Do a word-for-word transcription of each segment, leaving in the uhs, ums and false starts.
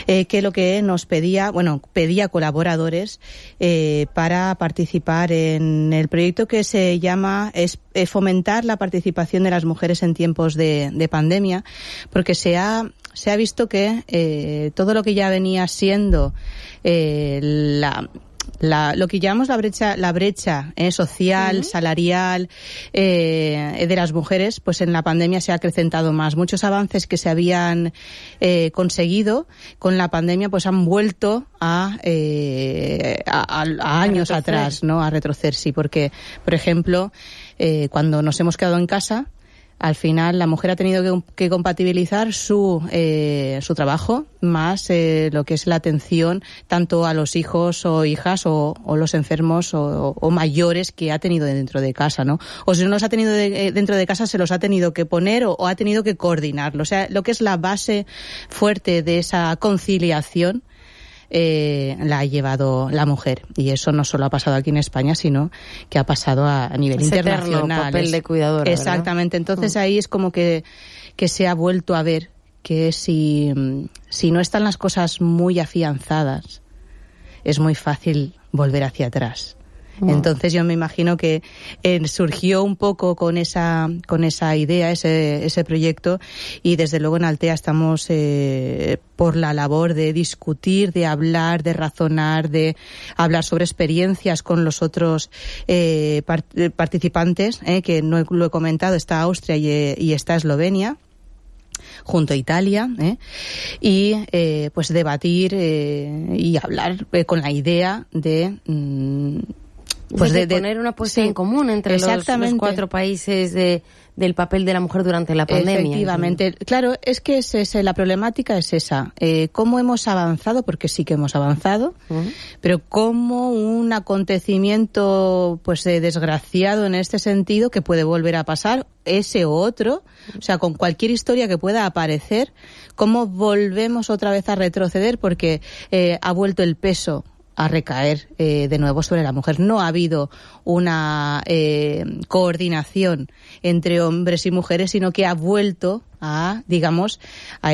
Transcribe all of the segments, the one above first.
eh, que lo que nos pedía, bueno, pedía colaboradores eh, para participar en el proyecto que se llama es, eh, fomentar la participación de las mujeres en tiempos de, de pandemia, porque se ha se ha visto que eh, todo lo que ya venía siendo eh, la La, lo que llamamos la brecha, la brecha eh, social, uh-huh. salarial eh, de las mujeres, pues en la pandemia se ha acrecentado más. Muchos avances que se habían eh, conseguido con la pandemia, pues han vuelto a, eh, a, a, a años a atrás, ¿no? A retroceder, sí, porque, por ejemplo, eh, cuando nos hemos quedado en casa, al final la mujer ha tenido que, que compatibilizar su eh, su trabajo más eh, lo que es la atención tanto a los hijos o hijas o, o los enfermos o, o mayores que ha tenido dentro de casa, ¿no? O si no los ha tenido de, dentro de casa, se los ha tenido que poner o, o ha tenido que coordinarlo. O sea, lo que es la base fuerte de esa conciliación Eh, la ha llevado la mujer, y eso no solo ha pasado aquí en España, sino que ha pasado a, a nivel es internacional. Eterno papel de cuidadora, exactamente, ¿verdad? Entonces mm. ahí es como que que se ha vuelto a ver que si si no están las cosas muy afianzadas, es muy fácil volver hacia atrás. Mm. Entonces yo me imagino que eh, surgió un poco con esa con esa idea, ese ese proyecto, y desde luego en Altea estamos eh, por la labor de discutir, de hablar, de razonar, de hablar sobre experiencias con los otros eh, part- participantes, eh, que no he, lo he comentado, está Austria y, y está Eslovenia, junto a Italia, ¿eh? y eh, pues debatir eh, y hablar eh, con la idea de... Mm, Pues de, de poner una puesta sí, en común entre los, los cuatro países de, del papel de la mujer durante la pandemia. Efectivamente. ¿Sí? Claro, es que es ese, la problemática es esa. Eh, ¿Cómo hemos avanzado? Porque sí que hemos avanzado, uh-huh. pero como un acontecimiento pues eh, desgraciado en este sentido, que puede volver a pasar, ese o otro, o sea, con cualquier historia que pueda aparecer, ¿cómo volvemos otra vez a retroceder? Porque eh, ha vuelto el peso a recaer eh, de nuevo sobre la mujer. No ha habido una eh, coordinación entre hombres y mujeres, sino que ha vuelto a, digamos, a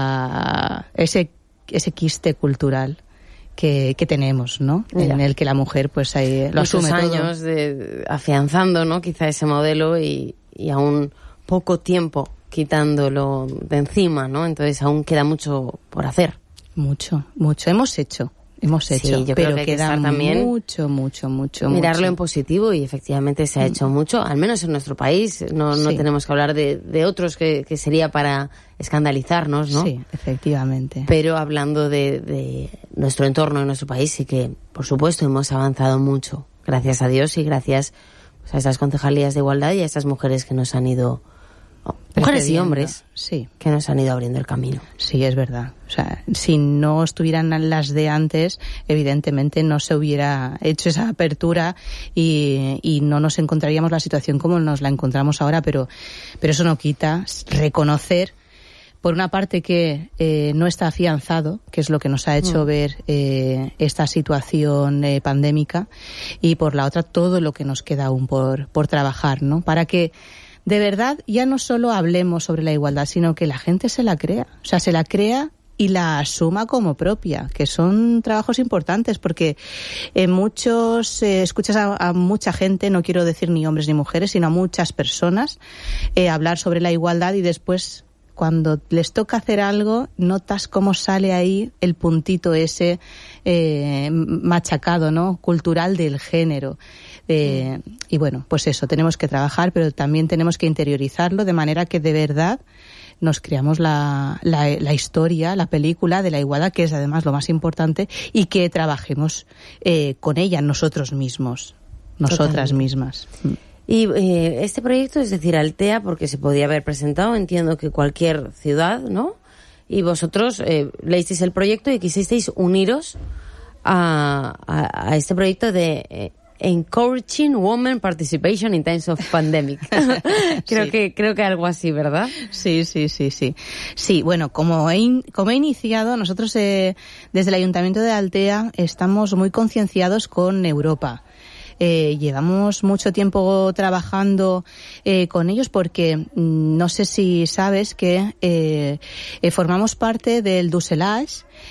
esa ese ese quiste cultural que, que tenemos, ¿no? Mira, en el que la mujer pues ahí lo asume todo. Muchos años de, afianzando, ¿no? Quizá ese modelo y, y aún poco tiempo quitándolo de encima, ¿no? Entonces aún queda mucho por hacer. Mucho, mucho. Hemos hecho. Hemos hecho, sí, yo pero creo que queda también mucho, mucho, mucho, mirarlo mucho. en positivo, y efectivamente se ha hecho mm. mucho, al menos en nuestro país. No, no sí. tenemos que hablar de, de otros que, que sería para escandalizarnos, ¿no? Sí, efectivamente. Pero hablando de, de nuestro entorno, en nuestro país, sí que, por supuesto, hemos avanzado mucho. Gracias a Dios y gracias pues, a esas concejalías de igualdad y a estas mujeres que nos han ido... Oh, mujeres y hombres sí. que nos han ido abriendo el camino. Sí, es verdad. O sea, si no estuvieran las de antes, evidentemente no se hubiera hecho esa apertura y, y no nos encontraríamos la situación como nos la encontramos ahora, pero, pero eso no quita reconocer, por una parte, que eh, no está afianzado, que es lo que nos ha hecho mm. ver eh, esta situación eh, pandémica, y por la otra todo lo que nos queda aún por, por trabajar, ¿no? Para que de verdad ya no solo hablemos sobre la igualdad, sino que la gente se la crea. O sea, se la crea y la asuma como propia, que son trabajos importantes, porque en muchos, eh, escuchas a, a mucha gente, no quiero decir ni hombres ni mujeres, sino a muchas personas, eh, hablar sobre la igualdad, y después, cuando les toca hacer algo, notas cómo sale ahí el puntito ese eh, machacado, ¿no? Cultural del género. Eh, y bueno, pues eso, tenemos que trabajar, pero también tenemos que interiorizarlo de manera que de verdad nos creamos la, la, la historia, la película de la igualdad, que es además lo más importante, y que trabajemos eh, con ella nosotros mismos, nosotras Totalmente. mismas. Y eh, este proyecto, es decir, Altea, porque se podía haber presentado, entiendo que cualquier ciudad, ¿no? Y vosotros eh, leísteis el proyecto y quisisteis uniros a, a, a este proyecto de... Eh, Encouraging Women Participation in Times of Pandemic. creo sí. que creo que algo así, ¿verdad? Sí, sí, sí, sí. Sí, bueno, como he, in, como he iniciado, nosotros eh, desde el Ayuntamiento de Altea estamos muy concienciados con Europa. Eh, llevamos mucho tiempo trabajando eh, con ellos porque mmm, no sé si sabes que eh, eh, formamos parte del Duselage,